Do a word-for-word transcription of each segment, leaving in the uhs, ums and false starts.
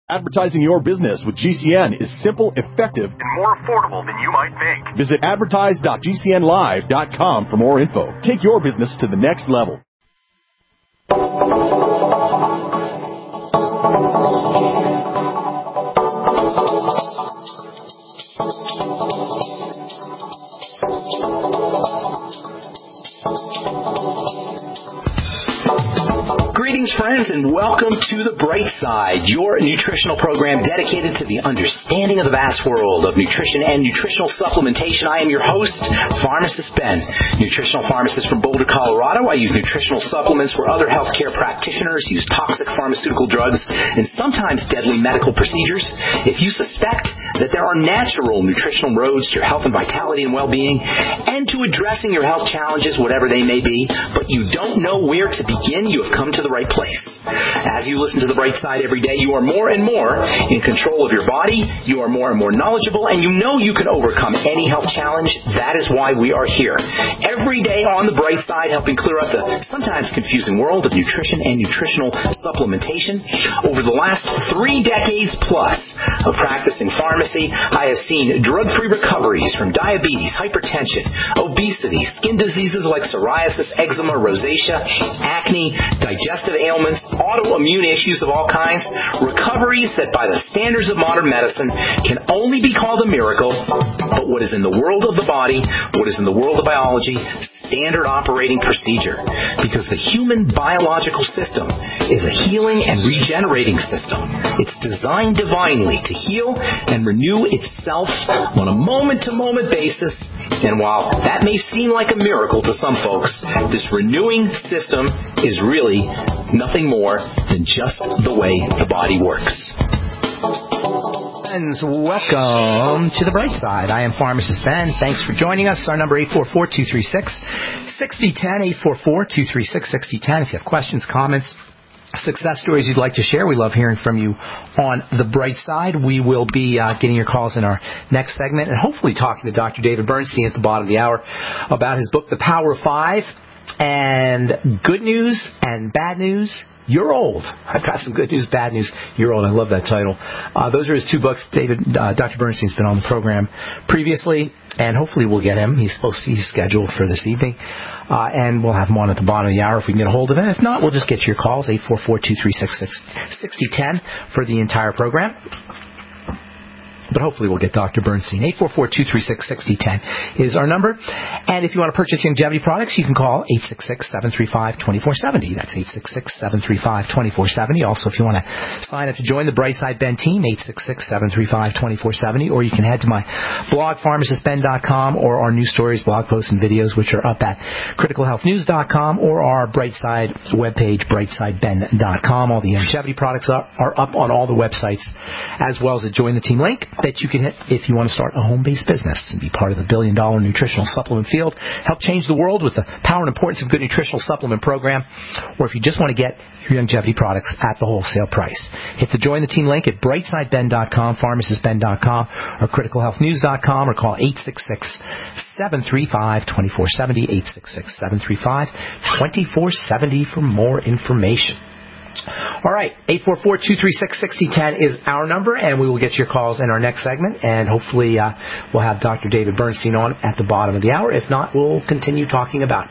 Advertising your business with G C N is simple, effective, and more affordable than you might think. Visit advertise dot g c n live dot com for more info. Take your business to the next level. Greetings, friends, and welcome to The Bright Side, your nutritional program dedicated to the understanding of the vast world of nutrition and nutritional supplementation. I am your host, Pharmacist Ben, nutritional pharmacist from Boulder, Colorado. I use nutritional supplements where other healthcare practitioners use toxic pharmaceutical drugs and sometimes deadly medical procedures. If you suspect that there are natural nutritional roads to your health and vitality and well-being and to addressing your health challenges, whatever they may be, but you don't know where to begin, you have come to the right place. As you listen to The Bright Side every day, you are more and more in control of your body, you are more and more knowledgeable, and you know you can overcome any health challenge. That is why we are here. Every day on The Bright Side, helping clear up the sometimes confusing world of nutrition and nutritional supplementation. Over the last three decades plus of practicing pharmacy, I have seen drug-free recoveries from diabetes, hypertension, obesity, skin diseases like psoriasis, eczema, rosacea, acne, digestive ailments, autoimmune issues of all kinds, recoveries that by the standards of modern medicine can only be called a miracle, but what is in the world of the body, what is in the world of biology, standard operating procedure. Because the human biological system is a healing and regenerating system. It's designed divinely to heal and renew itself on a moment-to-moment basis. And while that may seem like a miracle to some folks, this renewing system is really nothing more than just the way the body works. Friends, welcome to The Bright Side. I am Pharmacist Ben. Thanks for joining us. Our number eight four four, two three six, six zero one zero, eight four four, two three six, six zero one zero. If you have questions, comments, success stories you'd like to share, we love hearing from you on The Bright Side. We will be uh, getting your calls in our next segment and hopefully talking to Doctor David Bernstein at the bottom of the hour about his book, The Power of Five. And good news and bad news, you're old. I've got some good news, bad news, you're old. I love that title. Uh, those are his two books. David, uh, Doctor Bernstein's been on the program previously, and hopefully we'll get him. He's supposed to, he's scheduled for this evening. Uh, and we'll have him on at the bottom of the hour if we can get a hold of him. If not, we'll just get your calls, eight four four, two three six, six zero one zero for the entire program. But hopefully we'll get Doctor Bernstein. eight four four, two three six, six zero one zero is our number. And if you want to purchase Youngevity products, you can call eight six six, seven three five, two four seven zero. That's eight six six, seven three five, two four seven zero. Also, if you want to sign up to join the Brightside Ben team, eight six six, seven three five, two four seven zero. Or you can head to my blog, pharmacist ben dot com, or our news stories, blog posts, and videos, which are up at critical health news dot com, or our Brightside webpage, brightside ben dot com. All the Youngevity products are, are up on all the websites, as well as a Join the Team link that you can hit if you want to start a home-based business and be part of the billion-dollar nutritional supplement field. Help change the world with the power and importance of good nutritional supplement program. Or if you just want to get your Youngevity products at the wholesale price, hit the Join the Team link at brightside ben dot com, pharmacist ben dot com, or critical health news dot com, or call eight six six, seven three five, two four seven zero, eight six six, seven three five, two four seven zero for more information. All right, eight four four, two three six, six zero one zero is our number, and we will get your calls in our next segment, and hopefully uh, we'll have Doctor David Bernstein on at the bottom of the hour. If not, we'll continue talking about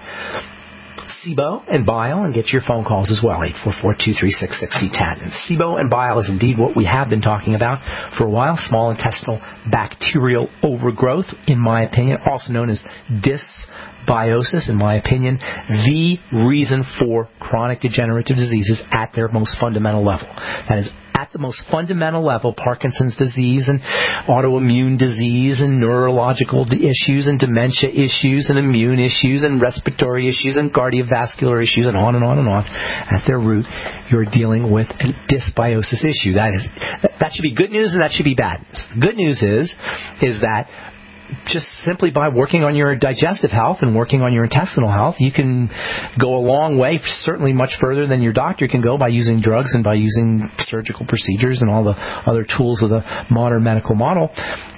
SIBO and bile and get your phone calls as well, eight four four, two three six, six zero one zero. And SIBO and bile is indeed what we have been talking about for a while, small intestinal bacterial overgrowth, in my opinion, also known as dysbiosis, in my opinion, the reason for chronic degenerative diseases at their most fundamental level. That is, at the most fundamental level, Parkinson's disease and autoimmune disease and neurological issues and dementia issues and immune issues and respiratory issues and cardiovascular issues and on and on and on. At their root, you're dealing with a dysbiosis issue. That is, that should be good news and that should be bad news. The good news is, is that just simply by working on your digestive health and working on your intestinal health, you can go a long way, certainly much further than your doctor can go by using drugs and by using surgical procedures and all the other tools of the modern medical model.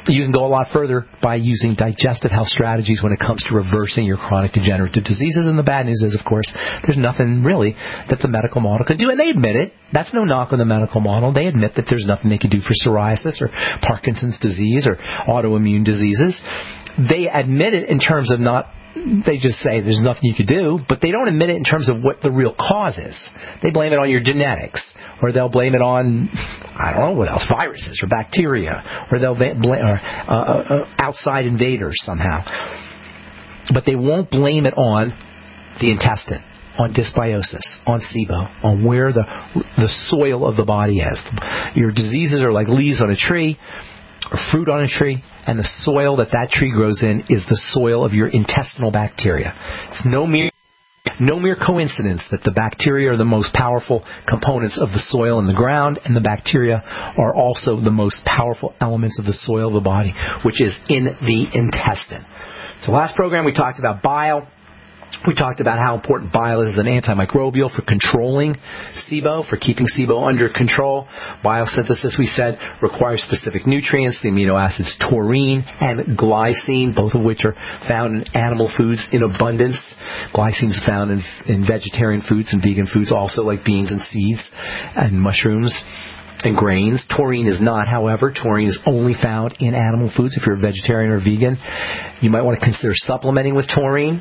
you can go a lot further by using digestive health strategies when it comes to reversing your chronic degenerative diseases. And the bad news is, of course, there's nothing really that the medical model could do. And they admit it. That's no knock on the medical model. They admit that there's nothing they could do for psoriasis or Parkinson's disease or autoimmune diseases. They admit it in terms of not, they just say there's nothing you could do, but they don't admit it in terms of what the real cause is. They blame it on your genetics, or they'll blame it on, I don't know what else, viruses or bacteria, or they'll blame or, uh, uh, outside invaders somehow. But they won't blame it on the intestine, on dysbiosis, on SIBO, on where the the soil of the body is. Your diseases are like leaves on a tree, or fruit on a tree, and the soil that that tree grows in is the soil of your intestinal bacteria. It's no mere no mere coincidence that the bacteria are the most powerful components of the soil in the ground, and the bacteria are also the most powerful elements of the soil of the body, which is in the intestine. So last program we talked about bile. We talked about how important bile is as an antimicrobial for controlling SIBO, for keeping SIBO under control. Biosynthesis, we said, requires specific nutrients, the amino acids taurine and glycine, both of which are found in animal foods in abundance. Glycine is found in, in vegetarian foods and vegan foods also, like beans and seeds and mushrooms and grains. Taurine is not, however. Taurine is only found in animal foods. If you're a vegetarian or vegan, you might want to consider supplementing with taurine.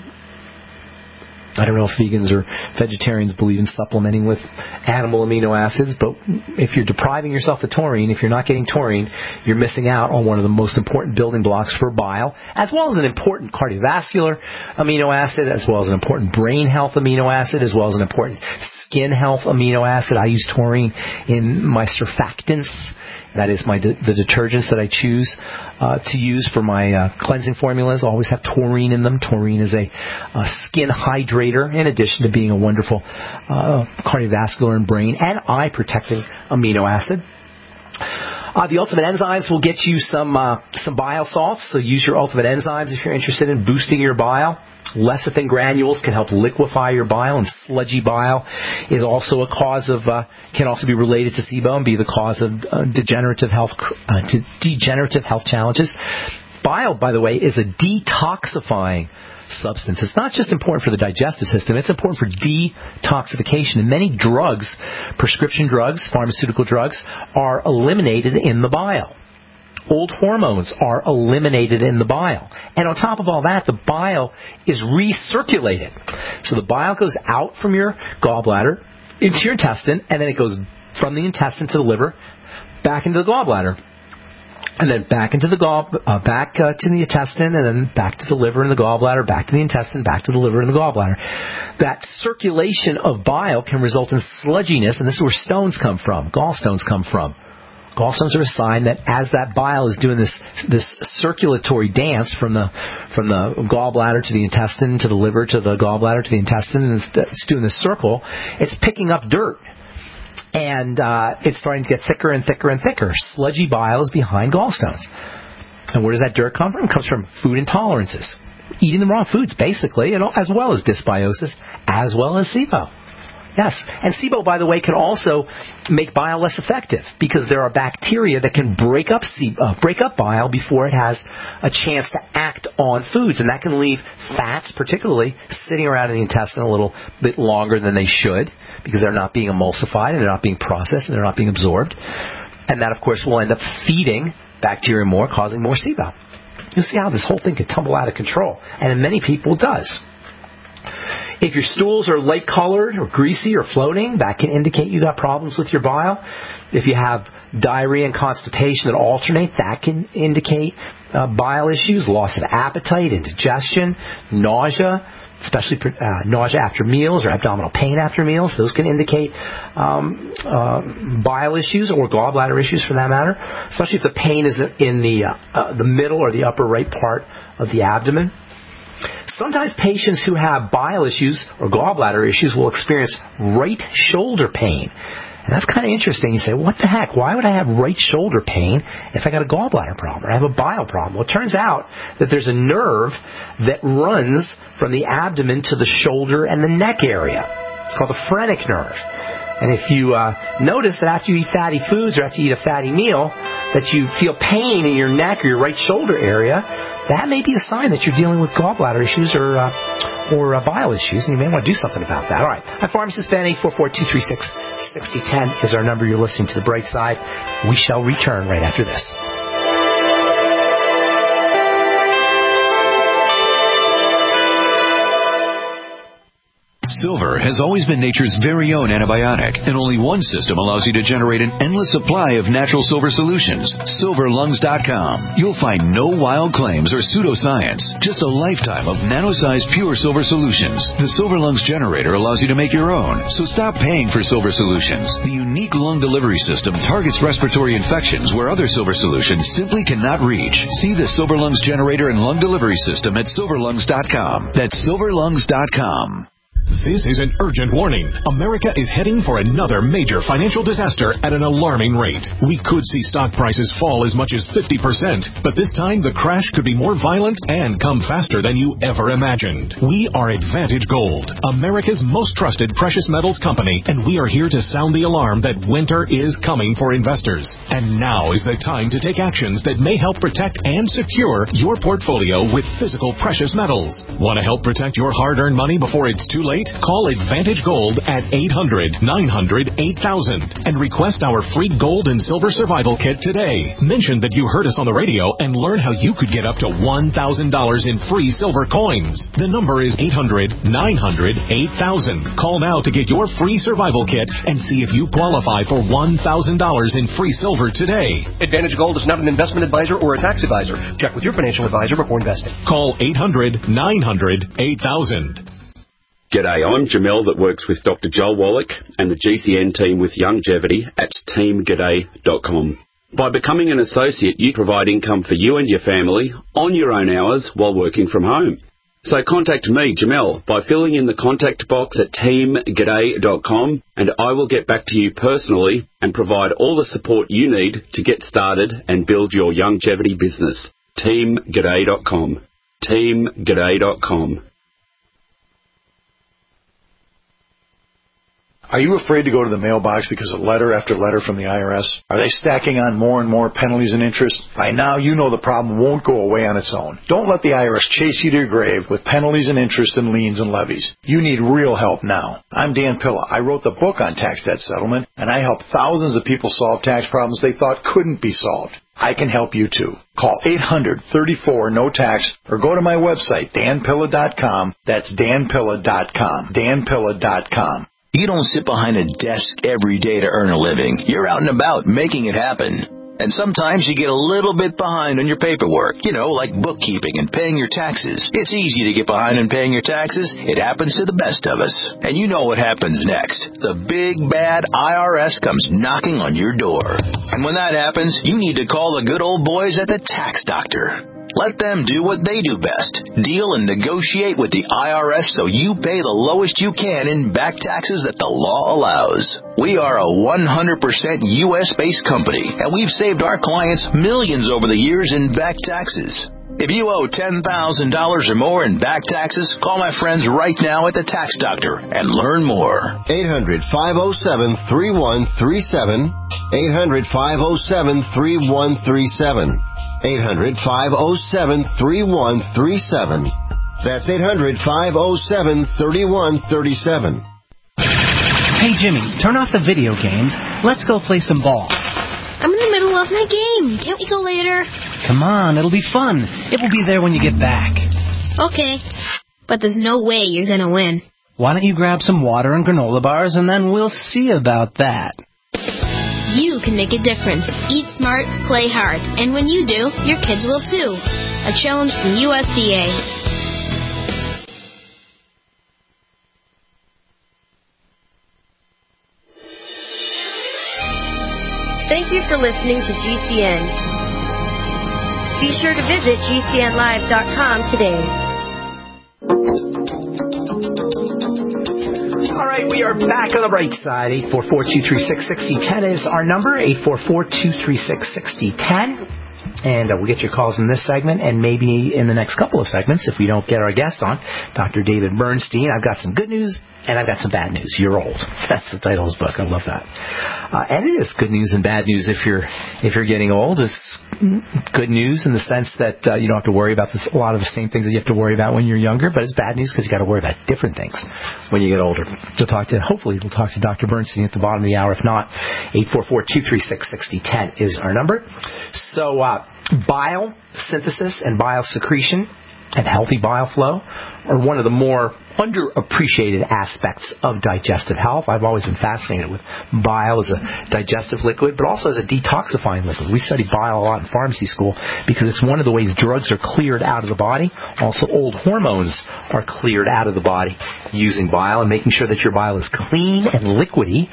I don't know if vegans or vegetarians believe in supplementing with animal amino acids, but if you're depriving yourself of taurine, if you're not getting taurine, you're missing out on one of the most important building blocks for bile, as well as an important cardiovascular amino acid, as well as an important brain health amino acid, as well as an important skin health amino acid. I use taurine in my surfactants. That is my de- the detergents that I choose uh, to use for my uh, cleansing formulas. Always have taurine in them. Taurine is a, a skin hydrator, in addition to being a wonderful uh, cardiovascular and brain and eye protecting amino acid. Uh, the Ultimate Enzymes will get you some uh, some bile salts, so use your Ultimate Enzymes if you're interested in boosting your bile. Lecithin granules can help liquefy your bile, and sludgy bile is also a cause of, uh, can also be related to SIBO and be the cause of uh, degenerative health, uh, degenerative health challenges. Bile, by the way, is a detoxifying substance. It's not just important for the digestive system, it's important for detoxification. And many drugs, prescription drugs, pharmaceutical drugs, are eliminated in the bile. Old hormones are eliminated in the bile. And on top of all that, the bile is recirculated. So the bile goes out from your gallbladder into your intestine, and then it goes from the intestine to the liver, back into the gallbladder, and then back into the gall, uh, back uh, to the intestine, and then back to the liver and the gallbladder, back to the intestine, back to the liver and the gallbladder. That circulation of bile can result in sludginess, and this is where stones come from, gallstones come from. Gallstones are a sign that as that bile is doing this this circulatory dance from the from the gallbladder to the intestine to the liver to the gallbladder to the intestine, and it's, it's doing this circle, it's picking up dirt. And uh, it's starting to get thicker and thicker and thicker. Sludgy bile is behind gallstones. And where does that dirt come from? It comes from food intolerances. Eating the wrong foods, basically, and as well as dysbiosis, as well as SIBO. Yes, and SIBO, by the way, can also make bile less effective because there are bacteria that can break up SIBO, uh, break up bile before it has a chance to act on foods, and that can leave fats, particularly, sitting around in the intestine a little bit longer than they should because they're not being emulsified and they're not being processed and they're not being absorbed, and that, of course, will end up feeding bacteria more, causing more SIBO. You'll see how this whole thing can tumble out of control, and in many people it does. If your stools are light-colored or greasy or floating, that can indicate you got problems with your bile. If you have diarrhea and constipation that alternate, that can indicate uh, bile issues, loss of appetite, indigestion, nausea, especially uh, nausea after meals or abdominal pain after meals. Those can indicate um, uh, bile issues or gallbladder issues for that matter, especially if the pain is in the, uh, uh, the middle or the upper right part of the abdomen. Sometimes patients who have bile issues or gallbladder issues will experience right shoulder pain. And that's kind of interesting. You say, what the heck? Why would I have right shoulder pain if I got a gallbladder problem or I have a bile problem? Well, it turns out that there's a nerve that runs from the abdomen to the shoulder and the neck area. It's called the phrenic nerve. And if you uh, notice that after you eat fatty foods or after you eat a fatty meal, that you feel pain in your neck or your right shoulder area, that may be a sign that you're dealing with gallbladder issues or uh, or uh, bile issues, and you may want to do something about that. All right. I'm Pharmacist Ben. eight four four, two three six, six zero one zero is our number. You're listening to The Bright Side. We shall return right after this. Silver has always been nature's very own antibiotic, and only one system allows you to generate an endless supply of natural silver solutions. silver lungs dot com. You'll find no wild claims or pseudoscience, just a lifetime of nano-sized pure silver solutions. The Silver Lungs generator allows you to make your own, so stop paying for silver solutions. The unique lung delivery system targets respiratory infections where other silver solutions simply cannot reach. See the Silver Lungs generator and lung delivery system at silver lungs dot com. That's silver lungs dot com. This is an urgent warning. America is heading for another major financial disaster at an alarming rate. We could see stock prices fall as much as fifty percent, but this time the crash could be more violent and come faster than you ever imagined. We are Advantage Gold, America's most trusted precious metals company, and we are here to sound the alarm that winter is coming for investors. And now is the time to take actions that may help protect and secure your portfolio with physical precious metals. Want to help protect your hard-earned money before it's too late? Call Advantage Gold at eight hundred, nine hundred, eight thousand and request our free gold and silver survival kit today. Mention that you heard us on the radio and learn how you could get up to one thousand dollars in free silver coins. The number is eight hundred, nine hundred, eight thousand. Call now to get your free survival kit and see if you qualify for one thousand dollars in free silver today. Advantage Gold is not an investment advisor or a tax advisor. Check with your financial advisor before investing. Call eight hundred, nine hundred, eight thousand. G'day, I'm Jamel that works with Doctor Joel Wallach and the G C N team with Longevity at team g'day dot com. By becoming an associate, you provide income for you and your family on your own hours while working from home. So contact me, Jamel, by filling in the contact box at team g'day dot com, and I will get back to you personally and provide all the support you need to get started and build your longevity business. team g'day dot com. team g'day dot com. Are you afraid to go to the mailbox because of letter after letter from the I R S? Are they stacking on more and more penalties and interest? By now, you know the problem won't go away on its own. Don't let the I R S chase you to your grave with penalties and interest and liens and levies. You need real help now. I'm Dan Pilla. I wrote the book on tax debt settlement, and I help thousands of people solve tax problems they thought couldn't be solved. I can help you too. Call eight hundred, thirty-four, no tax or go to my website, dan pilla dot com. That's dan pilla dot com. dan pilla dot com. You don't sit behind a desk every day to earn a living. You're out and about making it happen. And sometimes you get a little bit behind on your paperwork, you know, like bookkeeping and paying your taxes. It's easy to get behind on paying your taxes. It happens to the best of us. And you know what happens next. The big, bad I R S comes knocking on your door. And when that happens, you need to call the good old boys at the Tax Doctor. Let them do what they do best. Deal and negotiate with the I R S so you pay the lowest you can in back taxes that the law allows. We are a one hundred percent U S-based company, and we've saved our clients millions over the years in back taxes. If you owe ten thousand dollars or more in back taxes, call my friends right now at the Tax Doctor and learn more. eight hundred, five oh seven, three one three seven. eight hundred, five oh seven, three one three seven. eight hundred, five oh seven, three one three seven. That's eight hundred, five oh seven, three one three seven. Hey, Jimmy, turn off the video games. Let's go play some ball. I'm in the middle of my game. Can't we go later? Come on, it'll be fun. It will be there when you get back. Okay, but there's no way you're going to win. Why don't you grab some water and granola bars, and then we'll see about that. You can make a difference. Eat smart, play hard. And when you do, your kids will too. A challenge from U S D A. Thank you for listening to G C N. Be sure to visit G C N live dot com today. All right, we are back on the bright side. eight four four, two three six, six zero one zero is our number. eight four four, two three six, six zero one zero. And uh, we'll get your calls in this segment and maybe in the next couple of segments if we don't get our guest on, Doctor David Bernstein. I've got some good news and I've got some bad news. You're old. That's the title of his book. I love that. Uh, and it is good news and bad news if you're if you're getting old. It's good news in the sense that uh, you don't have to worry about this, a lot of the same things that you have to worry about when you're younger, but it's bad news because you got to worry about different things when you get older. We'll talk to, hopefully we'll talk to Doctor Bernstein at the bottom of the hour. If not, eight four four, two three six, six zero one zero is our number. So uh, bile synthesis and bile secretion and healthy bile flow are one of the more underappreciated aspects of digestive health. I've always been fascinated with bile as a digestive liquid, but also as a detoxifying liquid. We study bile a lot in pharmacy school because it's one of the ways drugs are cleared out of the body. Also, old hormones are cleared out of the body using bile, and making sure that your bile is clean and liquidy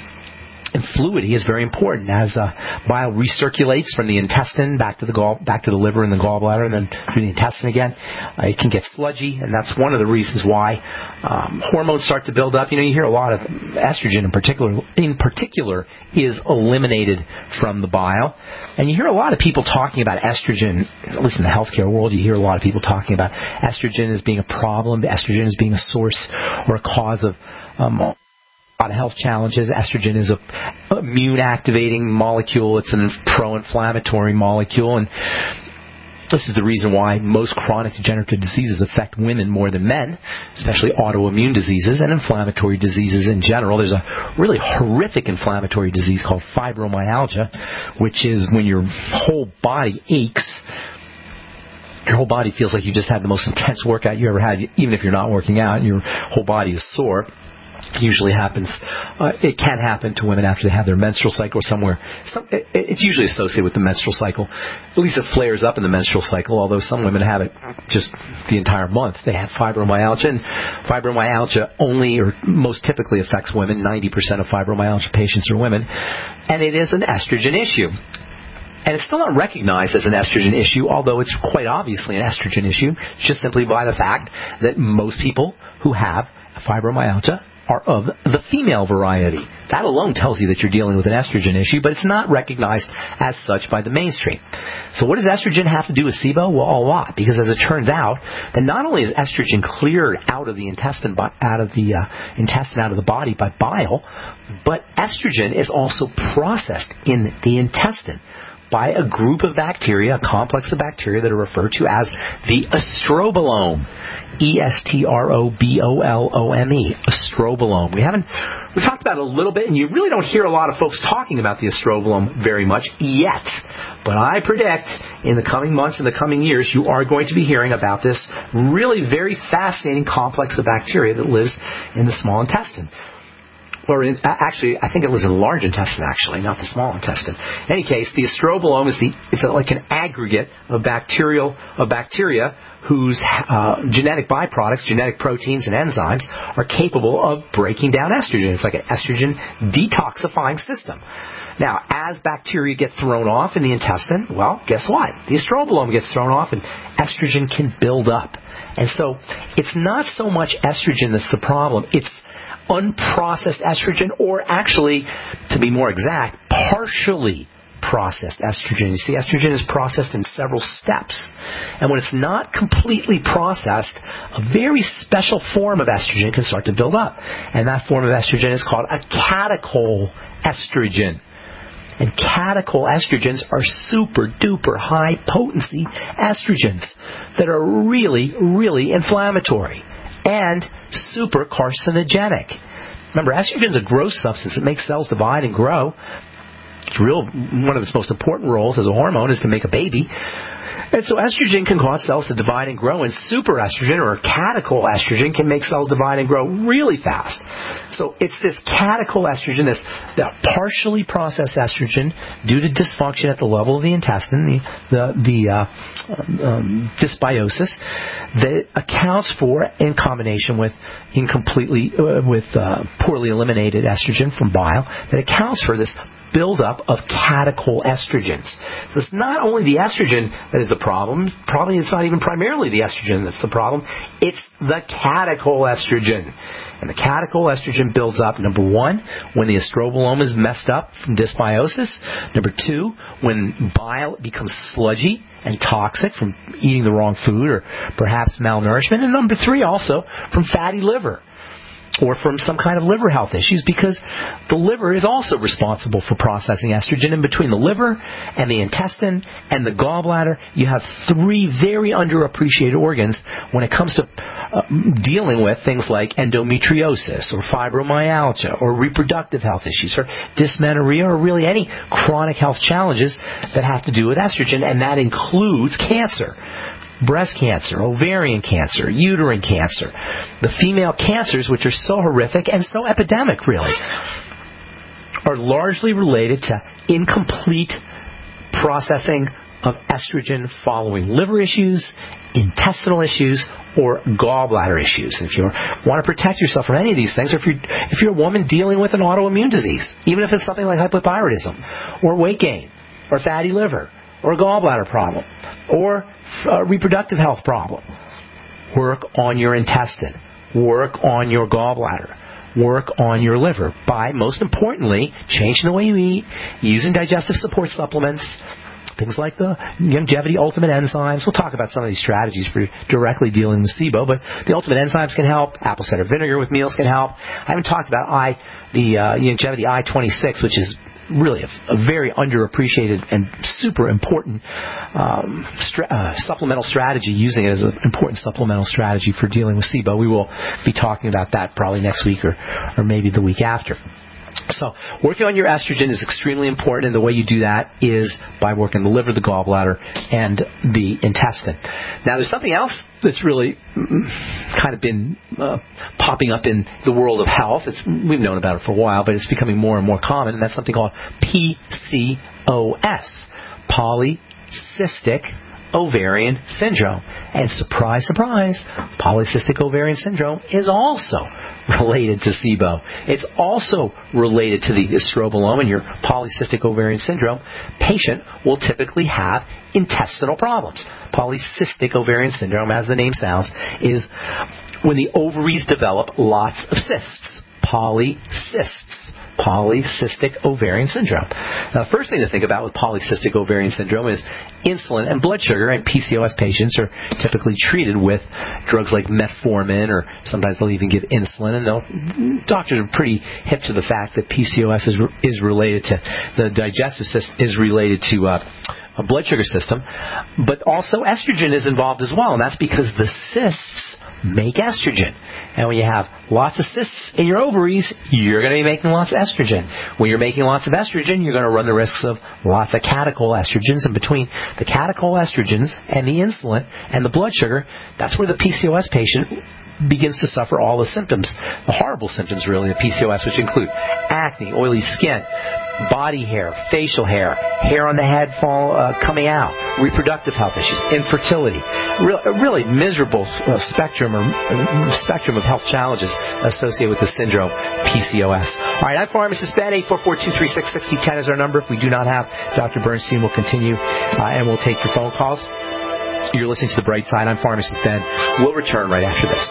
and fluidy is very important. As uh, bile recirculates from the intestine back to the gall, back to the liver and the gallbladder, and then through the intestine again, uh, it can get sludgy, and that's one of the reasons why um, hormones start to build up. You know, you hear a lot of estrogen in particular, in particular, is eliminated from the bile, and you hear a lot of people talking about estrogen. At least in the healthcare world, you hear a lot of people talking about estrogen as being a problem, estrogen as being a source or a cause of um, a lot of health challenges. Estrogen is a immune activating molecule. It's a pro-inflammatory molecule, and this is the reason why most chronic degenerative diseases affect women more than men, especially autoimmune diseases and inflammatory diseases in general. There's a really horrific inflammatory disease called fibromyalgia, which is when your whole body aches. Your whole body feels like you just had the most intense workout you ever had, even if you're not working out. Your whole body is sore. Usually happens, uh, it can happen to women after they have their menstrual cycle or somewhere. Some, it, it's usually associated with the menstrual cycle. At least it flares up in the menstrual cycle, although some women have it just the entire month. They have fibromyalgia, and fibromyalgia only or most typically affects women. ninety percent of fibromyalgia patients are women, and it is an estrogen issue. And it's still not recognized as an estrogen issue, although it's quite obviously an estrogen issue, just simply by the fact that most people who have fibromyalgia are of the female variety. That alone tells you that you're dealing with an estrogen issue, but it's not recognized as such by the mainstream. So what does estrogen have to do with SIBO? Well, a lot, because as it turns out, that not only is estrogen cleared out of the intestine, out of the uh, intestine, out of the body by bile, but estrogen is also processed in the intestine by a group of bacteria, a complex of bacteria that are referred to as the estrobolome. E S T R O B O L O M E, estrobolome. We haven't, we talked about it a little bit, and you really don't hear a lot of folks talking about the estrobolome very much yet. But I predict in the coming months, in the coming years, you are going to be hearing about this really very fascinating complex of bacteria that lives in the small intestine. Or in, actually, I think it lives in the large intestine, actually, not the small intestine. In any case, the estrobolome is the it's like an aggregate of bacterial of bacteria whose uh, genetic byproducts, genetic proteins and enzymes are capable of breaking down estrogen. It's like an estrogen detoxifying system. Now, as bacteria get thrown off in the intestine, well, guess what? The estrobolome gets thrown off and estrogen can build up. And so it's not so much estrogen that's the problem. It's unprocessed estrogen, or actually, to be more exact, partially processed estrogen. You see, estrogen is processed in several steps. And when it's not completely processed, a very special form of estrogen can start to build up. And that form of estrogen is called a catechol estrogen. And catechol estrogens are super duper high potency estrogens that are really, really inflammatory and super carcinogenic. Remember, estrogen is a growth substance. It makes cells divide and grow. It's real. One of its most important roles as a hormone is to make a baby. And so estrogen can cause cells to divide and grow, and super estrogen or catechol estrogen can make cells divide and grow really fast. So it's this catechol estrogen, this that partially processed estrogen due to dysfunction at the level of the intestine, the, the, the uh, um, dysbiosis, that accounts for, in combination with incompletely uh, with uh, poorly eliminated estrogen from bile, that accounts for this buildup of catechol estrogens. So it's not only the estrogen that is the problem. Probably it's not even primarily the estrogen that's the problem. It's the catechol estrogen. And the catechol estrogen builds up, number one, when the estrobolome is messed up from dysbiosis. Number two, when bile becomes sludgy and toxic from eating the wrong food or perhaps malnourishment. And number three, also from fatty liver or from some kind of liver health issues, because the liver is also responsible for processing estrogen. And between the liver and the intestine and the gallbladder, you have three very underappreciated organs when it comes to uh, dealing with things like endometriosis or fibromyalgia or reproductive health issues or dysmenorrhea or really any chronic health challenges that have to do with estrogen, and that includes cancer. Breast cancer, ovarian cancer, uterine cancer. The female cancers, which are so horrific and so epidemic, really, are largely related to incomplete processing of estrogen following liver issues, intestinal issues, or gallbladder issues. And if you want to protect yourself from any of these things, or if you're, if you're a woman dealing with an autoimmune disease, even if it's something like hypothyroidism, or weight gain, or fatty liver, or a gallbladder problem, or a reproductive health problem, work on your intestine, work on your gallbladder, work on your liver by, most importantly, changing the way you eat, using digestive support supplements, things like the Longevity Ultimate Enzymes. We'll talk about some of these strategies for directly dealing with SIBO, but the Ultimate Enzymes can help. Apple cider vinegar with meals can help. I haven't talked about I, the uh, Longevity I twenty-six, which is really a, a very underappreciated and super important um, stra- uh, supplemental strategy, using it as an important supplemental strategy for dealing with SIBO. We will be talking about that probably next week or, or maybe the week after. So working on your estrogen is extremely important, and the way you do that is by working the liver, the gallbladder, and the intestine. Now, there's something else that's really kind of been uh, popping up in the world of health. It's, we've known about it for a while, but it's becoming more and more common, and that's something called P C O S, Polycystic Ovarian Syndrome. And surprise, surprise, polycystic ovarian syndrome is also related to SIBO. It's also related to the estrobolome, and your polycystic ovarian syndrome patient will typically have intestinal problems. Polycystic ovarian syndrome, as the name sounds, is when the ovaries develop lots of cysts. Polycysts. Polycystic ovarian syndrome. Now, the first thing to think about with polycystic ovarian syndrome is insulin and blood sugar, and P C O S patients are typically treated with drugs like metformin, or sometimes they'll even give insulin, and they'll, doctors are pretty hip to the fact that P C O S is, is related to, the digestive system is related to uh, a blood sugar system, but also estrogen is involved as well, and that's because the cysts make estrogen. And when you have lots of cysts in your ovaries, you're going to be making lots of estrogen. When you're making lots of estrogen, you're going to run the risks of lots of catechol estrogens. And between the catechol estrogens and the insulin and the blood sugar, that's where the P C O S patient begins to suffer all the symptoms, the horrible symptoms really of P C O S, which include acne, oily skin, body hair, facial hair, hair on the head fall uh, coming out, reproductive health issues, infertility, Real, a really miserable uh, spectrum or uh, spectrum of health challenges associated with the syndrome P C O S. All right, I'm Pharmacist Ben. eight four four, two three six, six zero one zero is our number. If we do not have Doctor Bernstein, we'll continue uh, and we'll take your phone calls. You're listening to The Bright Side. I'm Pharmacist Ben. We'll return right after this.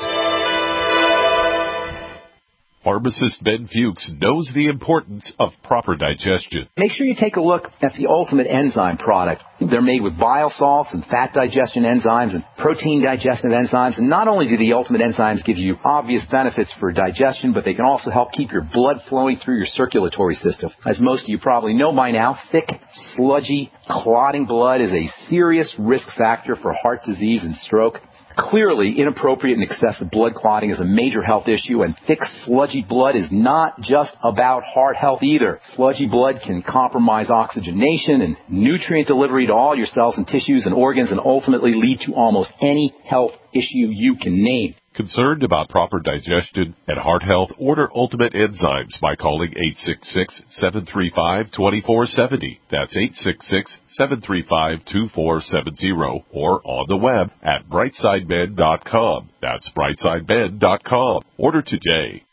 Pharmacist Ben Fuchs knows the importance of proper digestion. Make sure you take a look at the Ultimate Enzyme product. They're made with bile salts and fat digestion enzymes and protein digestive enzymes. And not only do the Ultimate Enzymes give you obvious benefits for digestion, but they can also help keep your blood flowing through your circulatory system. As most of you probably know by now, thick, sludgy, clotting blood is a serious risk factor for heart disease and stroke. Clearly, inappropriate and excessive blood clotting is a major health issue, and thick, sludgy blood is not just about heart health either. Sludgy blood can compromise oxygenation and nutrient delivery to all your cells and tissues and organs, and ultimately lead to almost any health issue you can name. Concerned about proper digestion and heart health? Order Ultimate Enzymes by calling eight six six, seven three five, two four seven zero. That's eight six six, seven three five, two four seven zero, or on the web at brightside med dot com. That's brightside med dot com. Order today.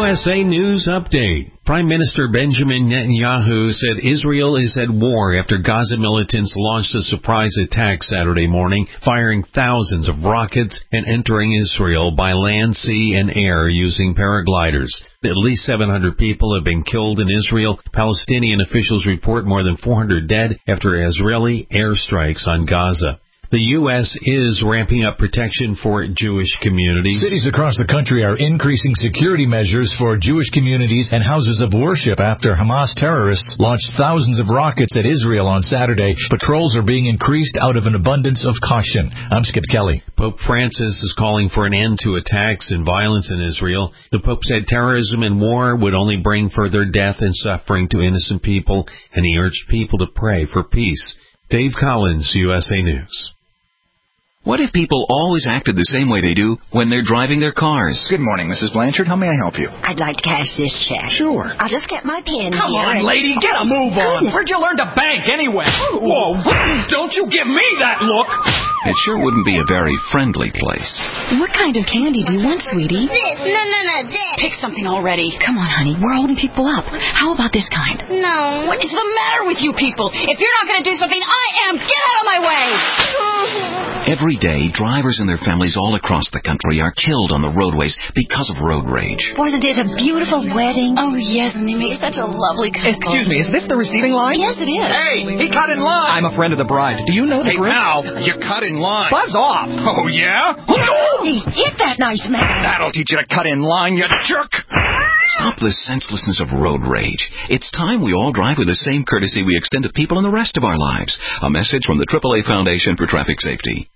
S A News Update. Prime Minister Benjamin Netanyahu said Israel is at war after Gaza militants launched a surprise attack Saturday morning, firing thousands of rockets and entering Israel by land, sea, and air using paragliders. At least seven hundred people have been killed in Israel. Palestinian officials report more than four hundred dead after Israeli airstrikes on Gaza. The U S is ramping up protection for Jewish communities. Cities across the country are increasing security measures for Jewish communities and houses of worship after Hamas terrorists launched thousands of rockets at Israel on Saturday. Patrols are being increased out of an abundance of caution. I'm Skip Kelly. Pope Francis is calling for an end to attacks and violence in Israel. The Pope said terrorism and war would only bring further death and suffering to innocent people, and he urged people to pray for peace. Dave Collins, U S A News. What if people always acted the same way they do when they're driving their cars? Good morning, Missus Blanchard. How may I help you? I'd like to cash this check. Sure. I'll just get my pen Come here. on, lady, get a move on. Goodness. Where'd you learn to bank anyway? Whoa, don't you give me that look. It sure wouldn't be a very friendly place. What kind of candy do you want, sweetie? This. No, no, no, this. Pick something already. Come on, honey. We're holding people up. How about this kind? No. What is the matter with you people? If you're not going to do something, I am. Get out of my way. Every day, drivers and their families all across the country are killed on the roadways because of road rage. Wasn't it a beautiful wedding? Oh, yes, and they make such a lovely couple. Excuse me, is this the receiving line? Yes, it is. Hey, he cut in line. I'm a friend of the bride. Do you know the Hey, group? pal, you cut in line. Buzz off. Oh, yeah? He hit that nice man. That'll teach you to cut in line, you jerk. Stop the senselessness of road rage. It's time we all drive with the same courtesy we extend to people in the rest of our lives. A message from the triple A Foundation for Traffic Safety.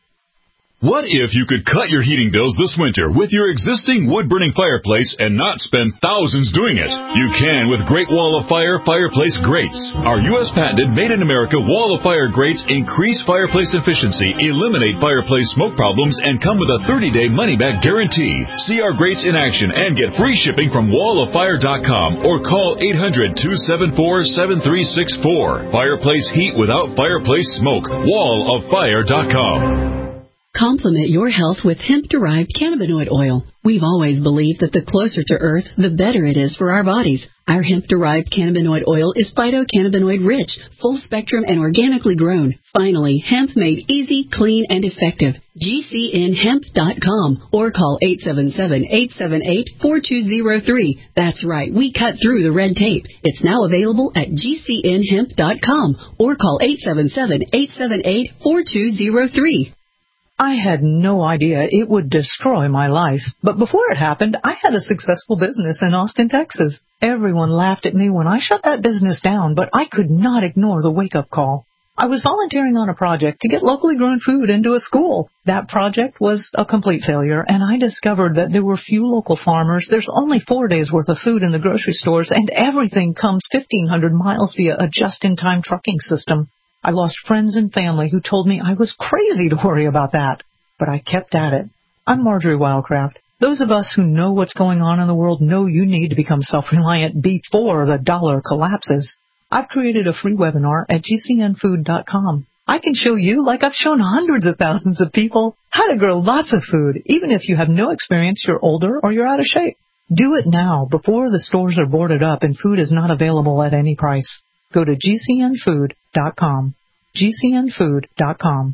What if you could cut your heating bills this winter with your existing wood-burning fireplace and not spend thousands doing it? You can with Great Wall of Fire fireplace grates. Our U S patented made-in-America Wall of Fire grates increase fireplace efficiency, eliminate fireplace smoke problems, and come with a thirty-day money-back guarantee. See our grates in action and get free shipping from wall of fire dot com or call eight hundred, two seven four, seven three six four. Fireplace heat without fireplace smoke. wall of fire dot com. Complement your health with hemp-derived cannabinoid oil. We've always believed that the closer to Earth, the better it is for our bodies. Our hemp-derived cannabinoid oil is phytocannabinoid-rich, full-spectrum, and organically grown. Finally, hemp made easy, clean, and effective. G C N hemp dot com or call eight seven seven, eight seven eight, four two zero three. That's right, we cut through the red tape. It's now available at G C N hemp dot com or call eight seven seven, eight seven eight, four two zero three. I had no idea it would destroy my life. But before it happened, I had a successful business in Austin, Texas. Everyone laughed at me when I shut that business down, but I could not ignore the wake-up call. I was volunteering on a project to get locally grown food into a school. That project was a complete failure, and I discovered that there were few local farmers. There's only four days' worth of food in the grocery stores, and everything comes fifteen hundred miles via a just-in-time trucking system. I lost friends and family who told me I was crazy to worry about that, but I kept at it. I'm Marjorie Wildcraft. Those of us who know what's going on in the world know you need to become self-reliant before the dollar collapses. I've created a free webinar at G C N food dot com. I can show you, like I've shown hundreds of thousands of people, how to grow lots of food, even if you have no experience, you're older, or you're out of shape. Do it now before the stores are boarded up and food is not available at any price. Go to G C N food dot com. G C N food dot com.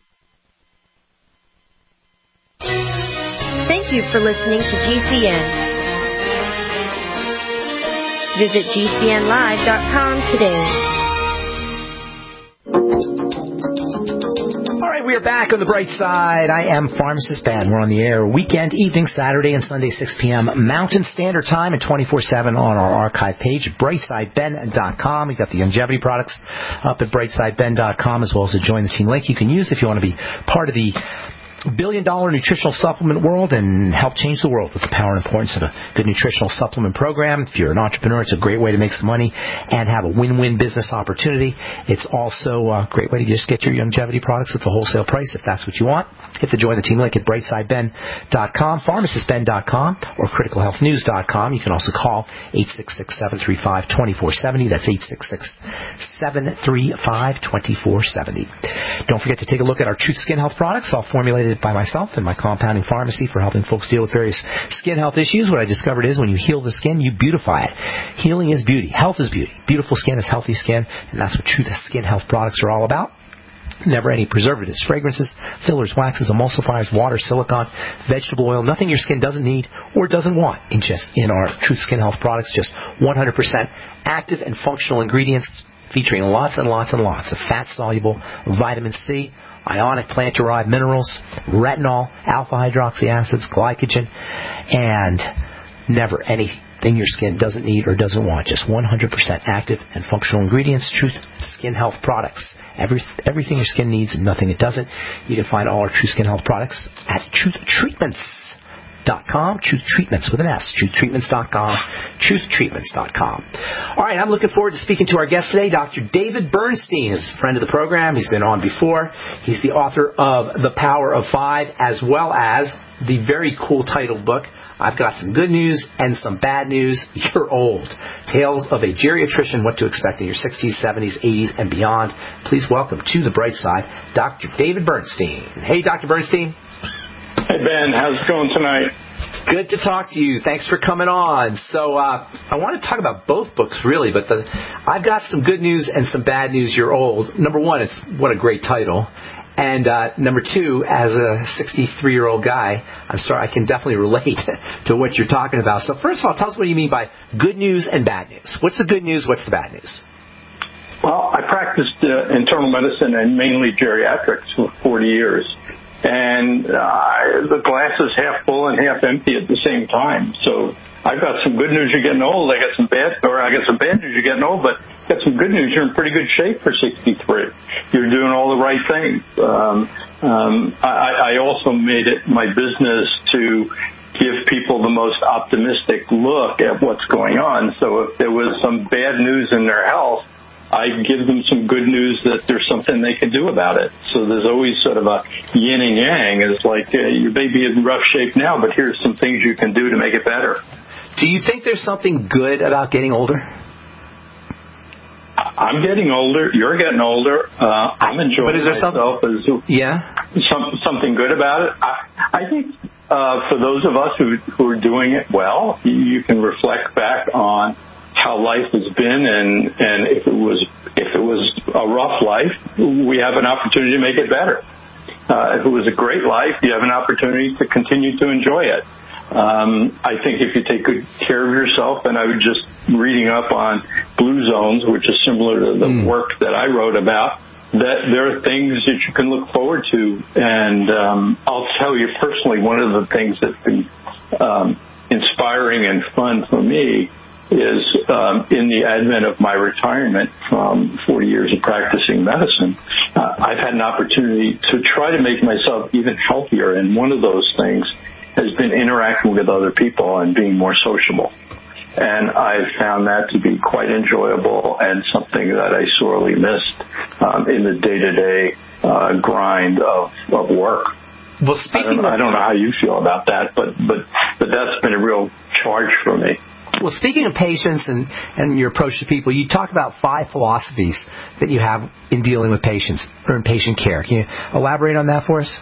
Thank you for listening to G C N. Visit G C N live dot com today. All right, we are back on the bright side. I am Pharmacist Ben. We're on the air weekend, evening, Saturday and Sunday, six p.m. Mountain Standard Time and twenty-four seven on our archive page, bright side ben dot com. We've got the longevity products up at bright side ben dot com, as well as a Join the Team link you can use if you want to be part of the billion-dollar nutritional supplement world and help change the world with the power and importance of a good nutritional supplement program. If you're an entrepreneur, it's a great way to make some money and have a win-win business opportunity. It's also a great way to just get your longevity products at the wholesale price if that's what you want. Hit the Join the Team link at bright side ben dot com, pharmacist ben dot com, or critical health news dot com. You can also call eight six six, seven three five, two four seven zero. That's eight six six, seven three five, two four seven zero. Don't forget to take a look at our Truth Skin Health products, all formulated founded by myself and my compounding pharmacy for helping folks deal with various skin health issues. What I discovered is when you heal the skin, you beautify it. Healing is beauty. Health is beauty. Beautiful skin is healthy skin, and that's what Truth Skin Health products are all about. Never any preservatives, fragrances, fillers, waxes, emulsifiers, water, silicone, vegetable oil, nothing your skin doesn't need or doesn't want in just in our Truth Skin Health products. Just one hundred percent active and functional ingredients featuring lots and lots and lots of fat-soluble vitamin C, ionic plant-derived minerals, retinol, alpha-hydroxy acids, glycogen, and never anything your skin doesn't need or doesn't want. Just one hundred percent active and functional ingredients, Truth Skin Health products. Every, everything your skin needs and nothing it doesn't. You can find all our Truth Skin Health products at truth treatments dot com. Truth Treatments with an S. truth treatments dot com. truth treatments dot com. All right, I'm looking forward to speaking to our guest today. Doctor David Bernstein is a friend of the program. He's been on before. He's the author of The Power of Five, as well as the very cool titled book, I've Got Some Good News and Some Bad News, You're Old. Tales of a Geriatrician, What to Expect in Your sixties, seventies, eighties, and Beyond. Please welcome to the bright side, Doctor David Bernstein. Hey, Doctor Bernstein. Hey, Ben. How's it going tonight? Good to talk to you. Thanks for coming on. So uh, I want to talk about both books, really, but the, I've Got Some Good News and Some Bad News, You're Old. Number one, it's what a great title. And uh, number two, as a sixty-three-year-old guy, I'm sorry, I can definitely relate to what you're talking about. So first of all, tell us what you mean by good news and bad news. What's the good news? What's the bad news? Well, I practiced uh, internal medicine and mainly geriatrics for forty years. And uh, the glass is half full and half empty at the same time. So I've got some good news, you're getting old. I got some bad, or I got some bad news, you're getting old. But I got some good news, you're in pretty good shape for sixty-three. You're doing all the right things. Um, um, I, I also made it my business to give people the most optimistic look at what's going on. So if there was some bad news in their health, I give them some good news that there's something they can do about it. So there's always sort of a yin and yang. It's like uh, you may be in rough shape now, but here's some things you can do to make it better. Do you think there's something good about getting older? I'm getting older. You're getting older. Uh, I'm enjoying but is there myself some, as yeah? some, something good about it. I, I think uh, for those of us who, who are doing it well, you can reflect back on how life has been, and, and if it was if it was a rough life, we have an opportunity to make it better. Uh, if it was a great life, you have an opportunity to continue to enjoy it. Um, I think if you take good care of yourself, and I was just reading up on Blue Zones, which is similar to the mm. work that I wrote about, that there are things that you can look forward to. And um, I'll tell you personally, one of the things that's been um, inspiring and fun for me is um, in the advent of my retirement from forty years of practicing medicine, uh, I've had an opportunity to try to make myself even healthier, and one of those things has been interacting with other people and being more sociable. And I've found that to be quite enjoyable and something that I sorely missed um, in the day-to-day uh, grind of, of work. Well, speaking I don't, I don't know how you feel about that, but, but, but that's been a real charge for me. Well, speaking of patients and, and your approach to people, you talk about five philosophies that you have in dealing with patients or in patient care. Can you elaborate on that for us?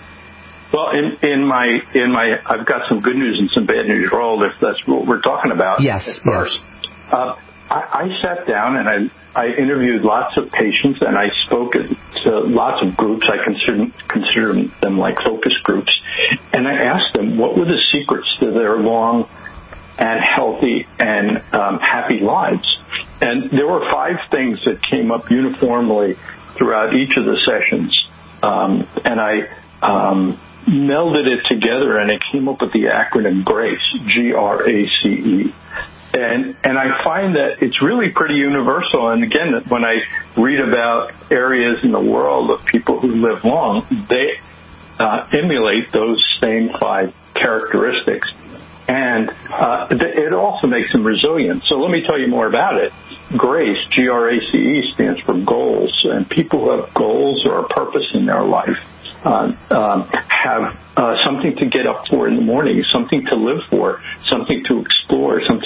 Well, in, in my in my, I've got some good news and some bad news for all, if that's what we're talking about. Yes. First, yes. Uh, I, I sat down and I I interviewed lots of patients and I spoke to lots of groups. I consider consider them like focus groups, and I asked them what were the secrets to their long and healthy and um, happy lives. And there were five things that came up uniformly throughout each of the sessions. Um, and I um, melded it together, and it came up with the acronym GRACE, G R A C E. And and I find that it's really pretty universal. And again, when I read about areas in the world of people who live long, they uh, emulate those same five characteristics. And uh, it also makes them resilient. So let me tell you more about it. GRACE, G R A C E, stands for goals. And people who have goals or a purpose in their life uh, um, have uh, something to get up for in the morning, something to live for, something to explore, something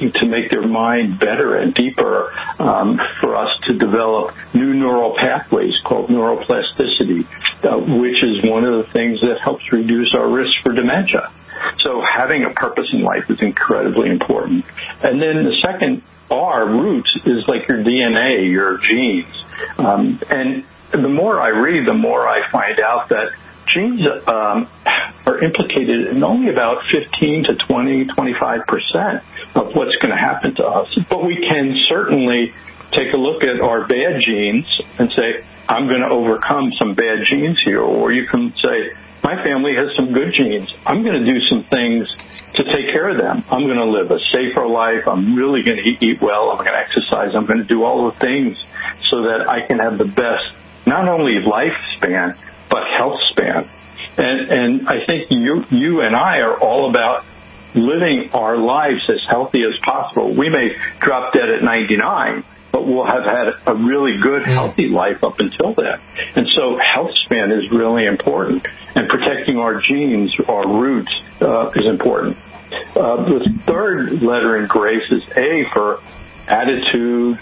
working to make their mind better and deeper, um, for us to develop new neural pathways called neuroplasticity, uh, which is one of the things that helps reduce our risk for dementia. So having a purpose in life is incredibly important. And then the second R, roots, is like your D N A, your genes. Um, and the more I read, the more I find out that genes um, are implicated in only about fifteen to twenty, twenty-five percent of what's going to happen to us. But we can certainly take a look at our bad genes and say, I'm going to overcome some bad genes here. Or you can say, my family has some good genes. I'm going to do some things to take care of them. I'm going to live a safer life. I'm really going to eat well. I'm going to exercise. I'm going to do all the things so that I can have the best, not only lifespan, but health span. And, and I think you, you and I are all about living our lives as healthy as possible. We may drop dead at ninety-nine, but we'll have had a really good, healthy life up until then. And so health span is really important. And protecting our genes, our roots, uh, is important. Uh, the third letter in GRACE is A for attitude,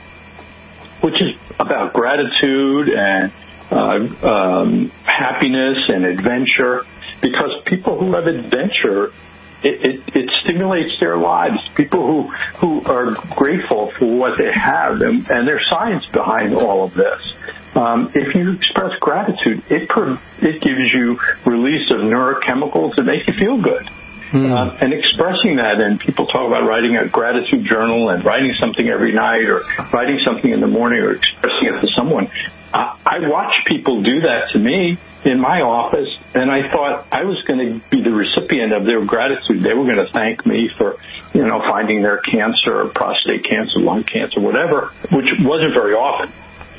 which is about gratitude and uh, um, happiness and adventure. Because people who have adventure, It, it, it stimulates their lives. People who, who are grateful for what they have, and, and there's science behind all of this. Um, if you express gratitude, it per, it gives you release of neurochemicals that make you feel good. Mm. Uh, and expressing that, and people talk about writing a gratitude journal and writing something every night or writing something in the morning or expressing it to someone. I, I watch people do that to me in my office, and I thought I was going to be the recipient of their gratitude. They were going to thank me for, you know, finding their cancer, prostate cancer, lung cancer, whatever, which wasn't very often.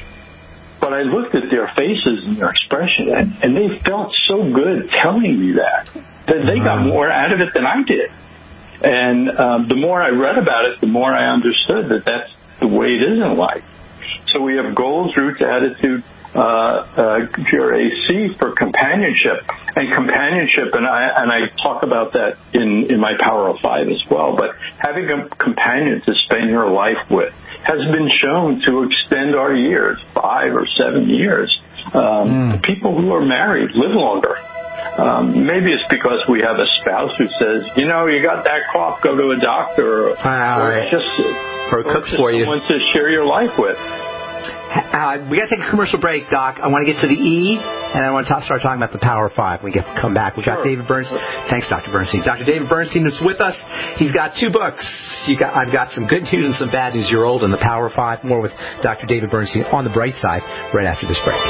But I looked at their faces and their expression, and, and they felt so good telling me that, that they got more out of it than I did. And um, the more I read about it, the more I understood that that's the way it is in life. So we have goals, roots, attitude, uh, uh, A C for companionship. And companionship, and I, and I talk about that in, in my Power of Five as well, but having a companion to spend your life with has been shown to extend our years, five or seven years. Um, mm. People who are married live longer. Um, maybe it's because we have a spouse who says, you know, you got that cough, go to a doctor, or, uh, or it's just or or cooks for you. Someone to share your life with. Uh, we got to take a commercial break, Doc. I want to get to the E, and I want to talk, start talking about the Power of Five when we get come back. We've got sure. David Bernstein. Thanks, Doctor Bernstein. Doctor David Bernstein is with us. He's got two books. You got, I've got some good news and some bad news. You're old and the Power of Five. More with Doctor David Bernstein on the bright side right after this break.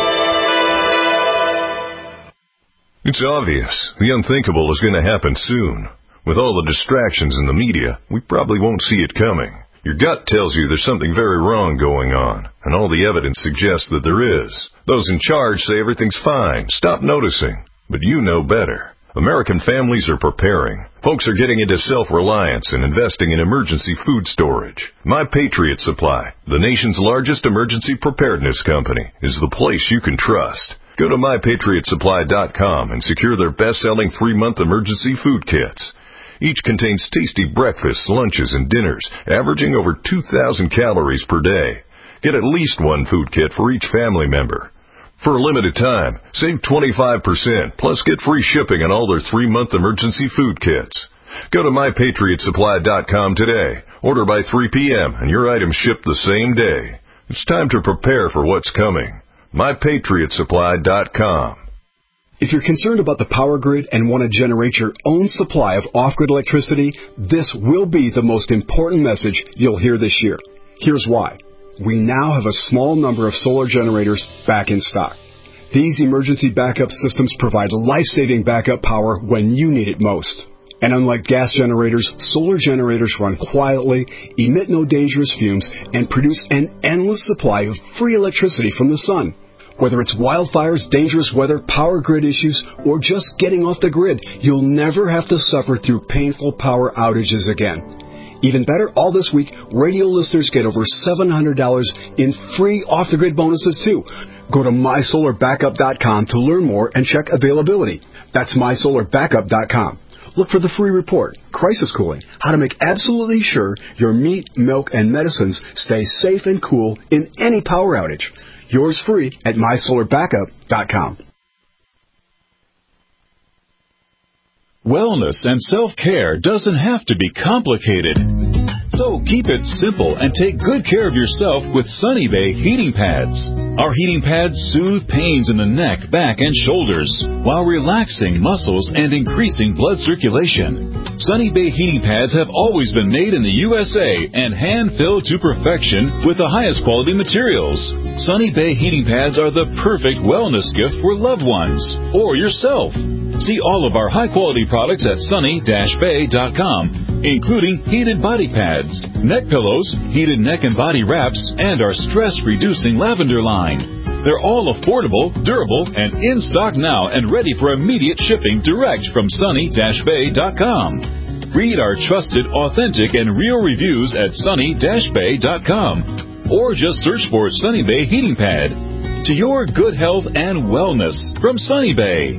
It's obvious. The unthinkable is going to happen soon. With all the distractions in the media, we probably won't see it coming. Your gut tells you there's something very wrong going on, and all the evidence suggests that there is. Those in charge say everything's fine. Stop noticing. But you know better. American families are preparing. Folks are getting into self-reliance and investing in emergency food storage. My Patriot Supply, the nation's largest emergency preparedness company, is the place you can trust. Go to my patriot supply dot com and secure their best-selling three-month emergency food kits. Each contains tasty breakfasts, lunches, and dinners, averaging over two thousand calories per day. Get at least one food kit for each family member. For a limited time, save twenty-five percent, plus get free shipping on all their three-month emergency food kits. Go to my patriot supply dot com today. Order by three p.m. and your items ship the same day. It's time to prepare for what's coming. my patriot supply dot com. If you're concerned about the power grid and want to generate your own supply of off-grid electricity, this will be the most important message you'll hear this year. Here's why. We now have a small number of solar generators back in stock. These emergency backup systems provide life-saving backup power when you need it most. And unlike gas generators, solar generators run quietly, emit no dangerous fumes, and produce an endless supply of free electricity from the sun. Whether it's wildfires, dangerous weather, power grid issues, or just getting off the grid, you'll never have to suffer through painful power outages again. Even better, all this week, radio listeners get over seven hundred dollars in free off-the-grid bonuses, too. Go to my solar backup dot com to learn more and check availability. That's my solar backup dot com. look for the free report, Crisis Cooling, how to make absolutely sure your meat, milk, and medicines stay safe and cool in any power outage. Yours free at my solar backup dot com. Wellness and self-care doesn't have to be complicated. So keep it simple and take good care of yourself with Sunny Bay heating pads. Our heating pads soothe pains in the neck, back, and shoulders while relaxing muscles and increasing blood circulation. Sunny Bay heating pads have always been made in the U S A and hand-filled to perfection with the highest quality materials. Sunny Bay heating pads are the perfect wellness gift for loved ones or yourself. See all of our high-quality products at sunny dash bay dot com, including heated body pads, neck pillows, heated neck and body wraps, and our stress-reducing lavender line. They're all affordable, durable, and in stock now and ready for immediate shipping direct from sunny dash bay dot com. Read our trusted, authentic, and real reviews at sunny dash bay dot com, or just search for Sunny Bay Heating Pad. To your good health and wellness from Sunny Bay.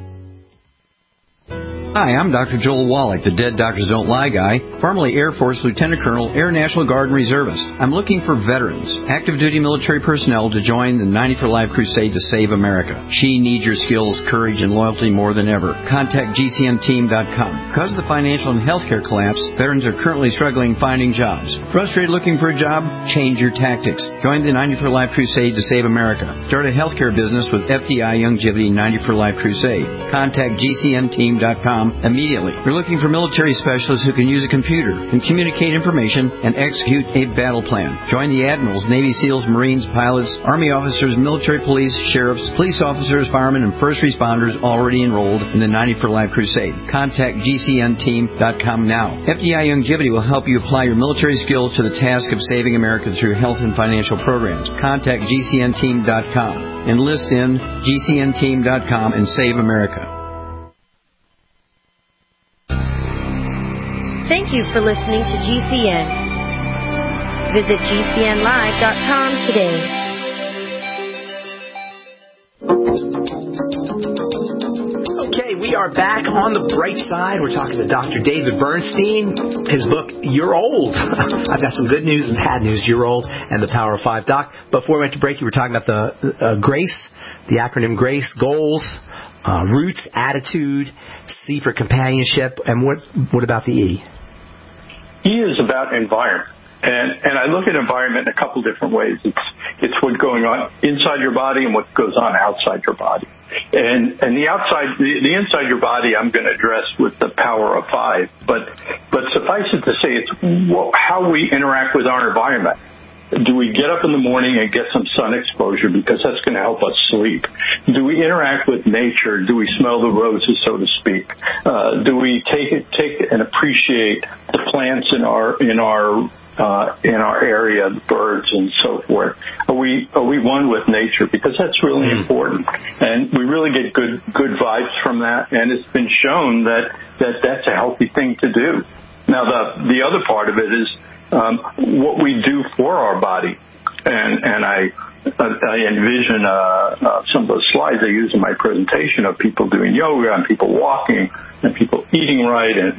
Hi, I'm Doctor Joel Wallach, the Dead Doctors Don't Lie guy, formerly Air Force Lieutenant Colonel, Air National Guard and Reservist. I'm looking for veterans, active duty military personnel to join the ninety for Life crusade to save America. She needs your skills, courage, and loyalty more than ever. Contact G C N team dot com. Because of the financial and healthcare collapse, veterans are currently struggling finding jobs. Frustrated looking for a job? Change your tactics. Join the ninety for Life crusade to save America. Start a healthcare business with F D I Youngevity ninety for Life crusade. Contact G C N team dot com immediately. We're looking for military specialists who can use a computer and communicate information and execute a battle plan. Join the admirals, Navy SEALs, Marines, pilots, Army officers, military police, sheriffs, police officers, firemen, and first responders already enrolled in the ninety for Life crusade. Contact G C N team dot com now. F D I Youngevity will help you apply your military skills to the task of saving America through health and financial programs. Contact G C N team dot com. Enlist in G C N team dot com and save America. Thank you for listening to G C N. Visit G C N live dot com today. Okay, we are back on the bright side. We're talking to Doctor David Bernstein. His book, You're Old. I've got some good news and bad news. You're Old and the Power of Five. Doc, before we went to break, you were talking about the uh, GRACE, the acronym GRACE, goals, uh, roots, attitude, C for companionship, and what what about the E? E is about environment. And and I look at environment in a couple different ways. It's it's what's going on inside your body and what goes on outside your body. And and the outside, the, the inside your body, I'm going to address with the power of five. But but suffice it to say, it's how we interact with our environment. Do we get up in the morning and get some sun exposure because that's going to help us sleep? Do we interact with nature? Do we smell the roses, so to speak? Uh, do we take it, take and appreciate the plants in our in our uh, in our area, the birds and so forth? Are we are we one with nature? Because that's really mm. important, and we really get good good vibes from that. And it's been shown that that that's a healthy thing to do. Now the the other part of it is. Um, what we do for our body, and and I I envision uh, uh, some of those slides I use in my presentation of people doing yoga and people walking and people eating right and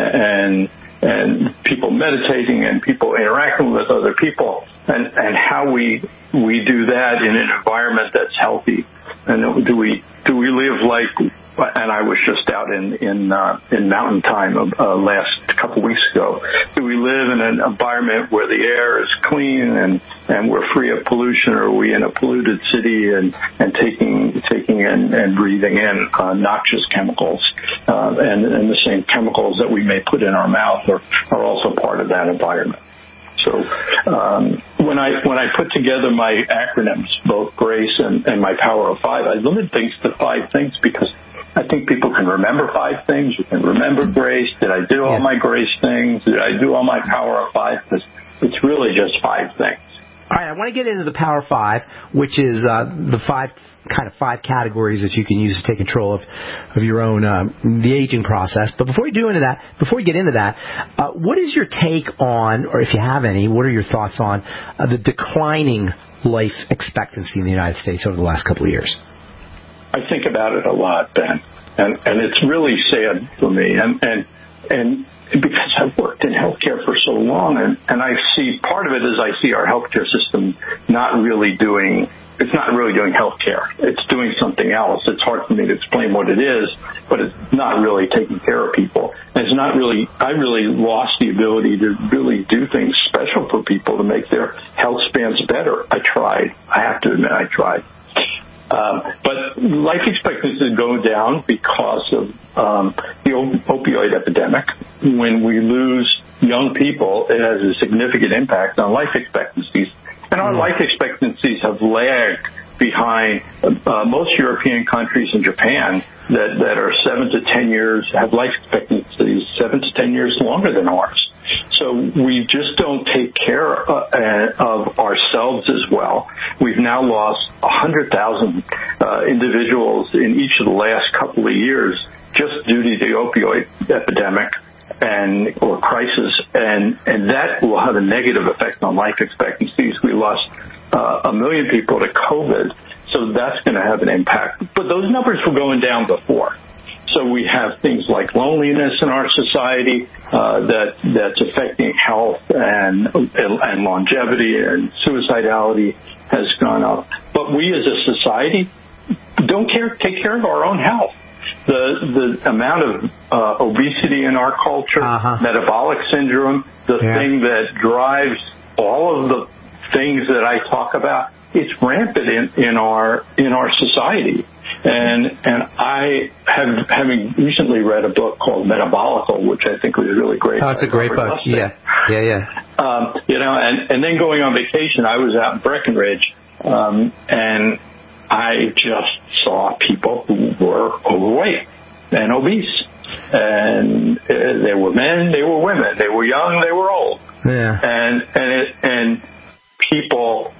and and people meditating and people interacting with other people and and how we we do that in an environment that's healthy. And do we do we live like? And I was just out in in uh, in Mountain Time uh, last couple weeks ago. Do we live in an environment where the air is clean and, and we're free of pollution, or are we in a polluted city and, and taking taking in and breathing in uh, noxious chemicals? Uh, and, and the same chemicals that we may put in our mouth are, are also part of that environment. So um, when I when I put together my acronyms, both GRACE and, and my Power of Five, I limit things to five things because I think people can remember five things. You can remember GRACE. Did I do all my GRACE things? Did I do all my Power of Five? Because it's really just five things. All right, I want to get into the Power of Five, which is uh, the five kind of five categories that you can use to take control of of your own um, the aging process. But before we do into that, before we get into that, uh, what is your take on, or if you have any, what are your thoughts on uh, the declining life expectancy in the United States over the last couple of years? I think about it a lot, Ben, and and it's really sad for me. And and and because I've worked in healthcare for so long, and and I see part of it is I see our healthcare system not really doing. It's not really doing healthcare. It's doing something else. It's hard for me to explain what it is, but it's not really taking care of people. And it's not really, I really lost the ability to really do things special for people to make their health spans better. I tried. I have to admit I tried. Um, but life expectancy is going down because of um, the op- opioid epidemic. When we lose young people, it has a significant impact on life expectancies. And our life expectancies have lagged behind uh, most European countries and Japan that, that are seven to ten years, have life expectancies seven to ten years longer than ours. So we just don't take care uh, of ourselves as well. We've now lost one hundred thousand uh, individuals in each of the last couple of years just due to the opioid epidemic and or crisis, and and that will have a negative effect on life expectancies. We lost uh, a million people to COVID, so that's going to have an impact. But those numbers were going down before. So we have things like loneliness in our society uh, that that's affecting health and, and and longevity, and suicidality has gone up. But we as a society don't care take care of our own health. The the amount of uh, obesity in our culture, uh-huh. metabolic syndrome, the yeah. thing that drives all of the things that I talk about, it's rampant in, in our in our society. And and I have having recently read a book called Metabolical, which I think was really great. Oh, it's a great book. Lustig. Yeah, yeah, yeah. Um, you know, and and then going on vacation, I was out in Breckenridge, um, and I just saw people who were overweight and obese. And uh, they were men, they were women, they were young, they were old. Yeah. And and it, and people,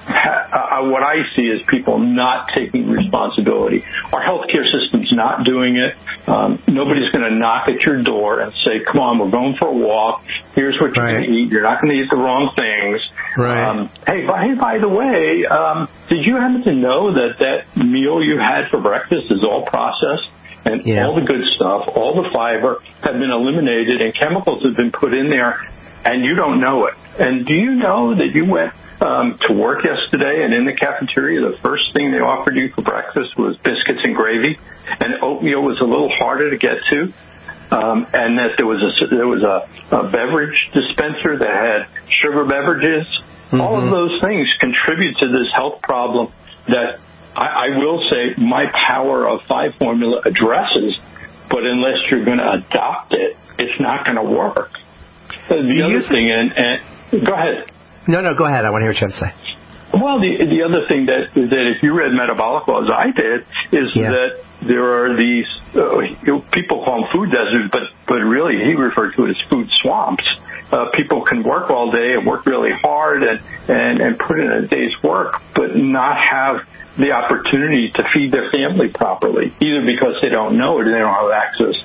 ha- uh, what I see is people not taking responsibility. Our healthcare system's not doing it. Um, nobody's going to knock at your door and say, "Come on, we're going for a walk. Here's what you're right. going to eat. You're not going to eat the wrong things." Right. Um, hey, by, hey, by the way, um, did you happen to know that that meal you had for breakfast is all processed? And yeah. all the good stuff, all the fiber have been eliminated, and chemicals have been put in there, and you don't know it. And do you know that you went um, to work yesterday, and in the cafeteria, the first thing they offered you for breakfast was biscuits and gravy, and oatmeal was a little harder to get to, um, and that there was a there was a, a beverage dispenser that had sugar beverages. Mm-hmm. All of those things contribute to this health problem that I, I will say my Power of Five formula addresses, but unless you're going to adopt it, it's not going to work. The Do other you thing, and, and go ahead. No, no, go ahead. I want to hear what you have to say. Well, the the other thing that that if you read Metabolical as I did is yeah. that there are these uh, you know, people call them food deserts, but but really he referred to it as food swamps. Uh, people can work all day and work really hard and, and, and put in a day's work, but not have the opportunity to feed their family properly, either because they don't know it or they don't have access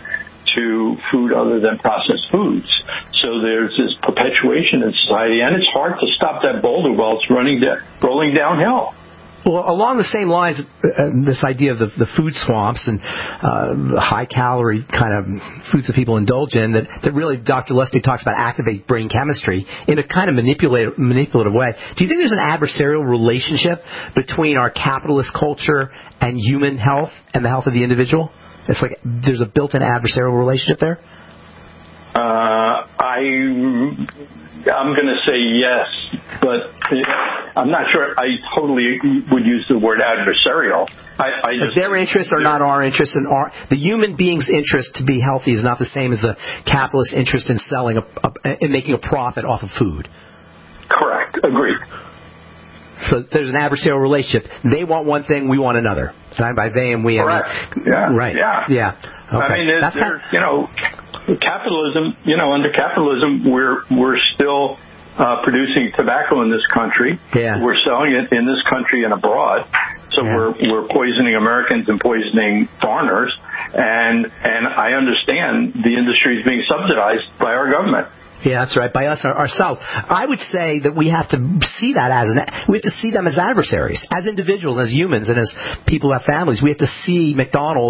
to food other than processed foods. So there's this perpetuation in society, and it's hard to stop that boulder while it's running da- rolling downhill. Well, along the same lines, uh, this idea of the, the food swamps and uh, the high-calorie kind of foods that people indulge in, that, that really Doctor Lustig talks about activate brain chemistry in a kind of manipulative, manipulative way. Do you think there's an adversarial relationship between our capitalist culture and human health and the health of the individual? It's like there's a built-in adversarial relationship there? Uh, I, I'm going to say yes, but I'm not sure I totally would use the word adversarial. I, I just, their interests are not our interests, and our, the human being's interest to be healthy is not the same as the capitalist interest in selling, a, a, in making a profit off of food. Correct. Agreed. So there's an adversarial relationship. They want one thing, we want another. And by they and we, Correct. I mean, yeah. right? Yeah. Yeah. Okay. I mean, it, That's kind of, you know, capitalism. You know, under capitalism, we're we're still uh, producing tobacco in this country. Yeah. We're selling it in this country and abroad. So yeah. we're we're poisoning Americans and poisoning foreigners. And and I understand the industry is being subsidized by our government. Yeah, that's right. By us ourselves. I would say that we have to see that as an, we have to see them as adversaries, as individuals, as humans, and as people who have families. We have to see McDonald's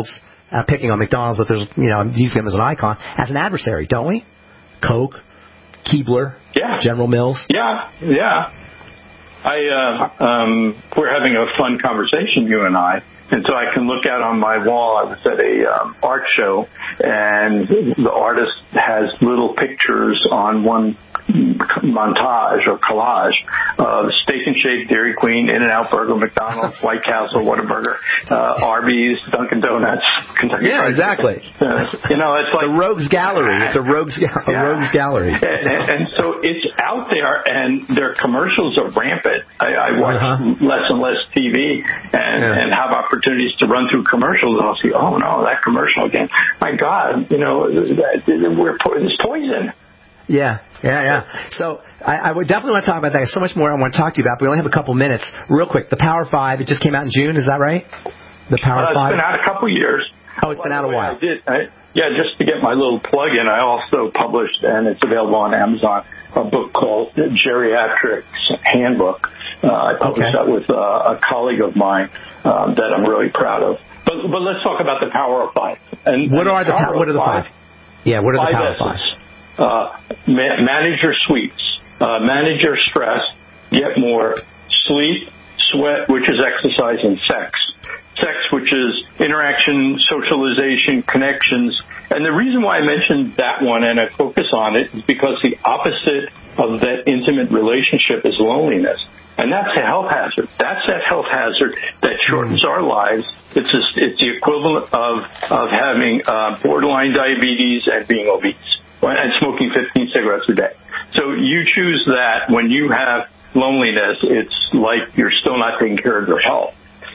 uh, picking on McDonald's, but there's, you know, using them as an icon, as an adversary, don't we? Coke, Keebler, yeah. General Mills. Yeah, yeah. I, uh, um, we're having a fun conversation, you and I. And so I can look out on my wall. I was at a um, art show, and the artist has little pictures on one montage or collage of Steak and Shake, Dairy Queen, In-N-Out Burger, McDonald's, White Castle, Whataburger, uh, Arby's, Dunkin' Donuts, Kentucky Yeah, Fried exactly. Uh, you know, it's like the Rogues Gallery. It's a Rogues, ga- a yeah. Rogues Gallery. And, and, and so it's out there, and their commercials are rampant. I, I watch uh-huh. less and less T V, and, yeah. and have opportunities to run through commercials, and I'll see, oh no, that commercial again. My God, you know, that, we're it's poison. Yeah, yeah, yeah. So I, I would definitely want to talk about that. There's so much more I want to talk to you about, but we only have a couple minutes. Real quick, the Power Five, it just came out in June, is that right? The Power uh, Five? It's been out a couple years. Oh, it's been out a while. I did, I, yeah, just to get my little plug in, I also published, and it's available on Amazon, a book called Geriatrics Handbook. Uh, I published okay. that with uh, a colleague of mine um, that I'm really proud of. But, but let's talk about the Power of Five. And, what and are the, the what are the five? five? Yeah, what are the Power of Five? Uh, ma- manage your sweets, uh, manage your stress, get more sleep, sweat, which is exercise, and sex. Sex, which is interaction, socialization, connections. And the reason why I mentioned that one and I focus on it is because the opposite of that intimate relationship is loneliness. And that's a health hazard. That's that health hazard that shortens our lives. It's a, it's the equivalent of, of having uh, borderline diabetes and being obese. And smoking fifteen cigarettes a day. So you choose that when you have loneliness, it's like you're still not taking care of your health.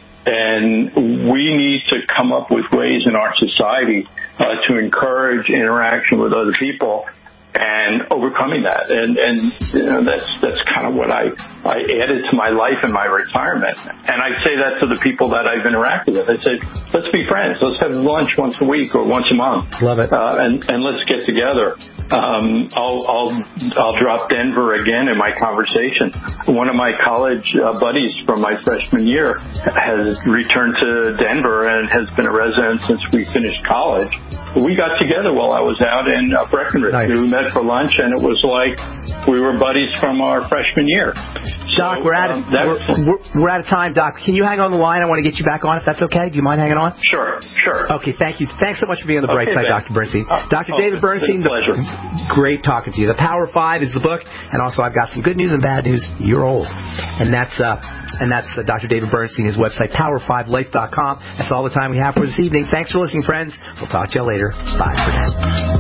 And we need to come up with ways in our society uh, to encourage interaction with other people and overcoming that. And, and you know, that's that's kind of what I, I added to my life in my retirement. And I say that to the people that I've interacted with. I said, let's be friends. Let's have lunch once a week or once a month. Love it. Uh, and, and let's get together. Um, I'll, I'll, I'll drop Denver again in my conversation. One of my college uh, buddies from my freshman year has returned to Denver and has been a resident since we finished college. We got together while I was out in uh, Breckenridge. Nice. We met for lunch, and it was like we were buddies from our freshman year. Doc, so, we're out of um, we're, we're, we're out of time. Doc, can you hang on the line? I want to get you back on, if that's okay. Do you mind hanging on? Sure, sure. Okay, thank you. Thanks so much for being on the bright okay, side, Ben. Doctor Bernstein. Uh, Doctor oh, David Bernstein, it's a pleasure. Great talking to you. The Power Five is the book, and also I've got some good news and bad news. You're old, and that's uh, and that's uh, Doctor David Bernstein. His website, power five life dot com. That's all the time we have for this evening. Thanks for listening, friends. We'll talk to you later. Bye for now.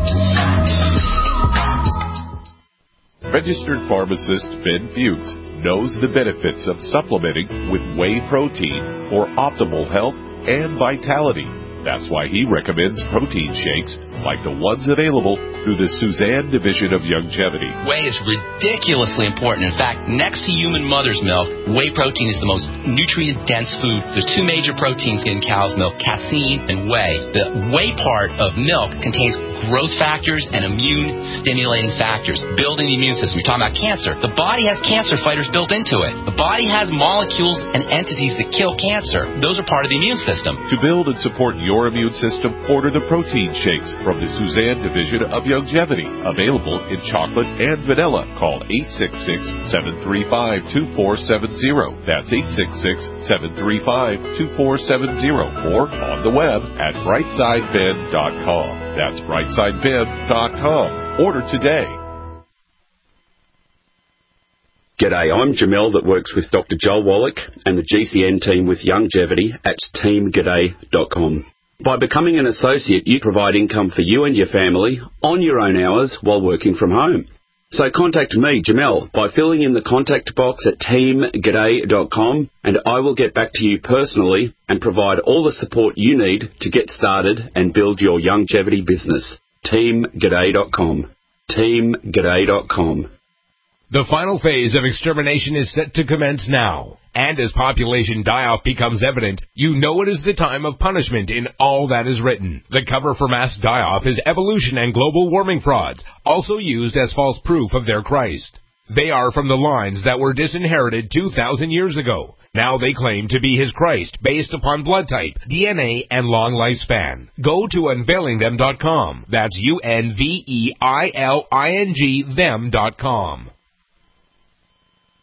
Registered pharmacist Ben Fuchs knows the benefits of supplementing with whey protein for optimal health and vitality. That's why he recommends protein shakes like the ones available through the Suzanne Division of Youngevity. Whey is ridiculously important. In fact, next to human mother's milk, whey protein is the most nutrient-dense food. There's two major proteins in cow's milk, casein and whey. The whey part of milk contains growth factors and immune-stimulating factors, building the immune system. You're talking about cancer. The body has cancer fighters built into it. The body has molecules and entities that kill cancer. Those are part of the immune system. To build and support your immune system, order the protein shakes from the Suzanne Division of Youngevity. Available in chocolate and vanilla. Call eight six six, seven three five, two four seven zero. That's eight six six, seven three five, two four seven zero. Or on the web at brightside ben dot com. That's brightside ben dot com. Order today. G'day, I'm Jamel that works with Doctor Joel Wallach and the G C N team with Youngevity at team g'day dot com. By becoming an associate, you provide income for you and your family on your own hours while working from home. So contact me, Jamel, by filling in the contact box at team g'day dot com, and I will get back to you personally and provide all the support you need to get started and build your Youngevity business. team g'day dot com. team g'day dot com. The final phase of extermination is set to commence now. And as population die-off becomes evident, you know it is the time of punishment in all that is written. The cover for mass die-off is evolution and global warming frauds, also used as false proof of their Christ. They are from the lines that were disinherited two thousand years ago. Now they claim to be his Christ based upon blood type, D N A, and long lifespan. Go to unveiling them dot com. That's U N V E I L I N G them dot com.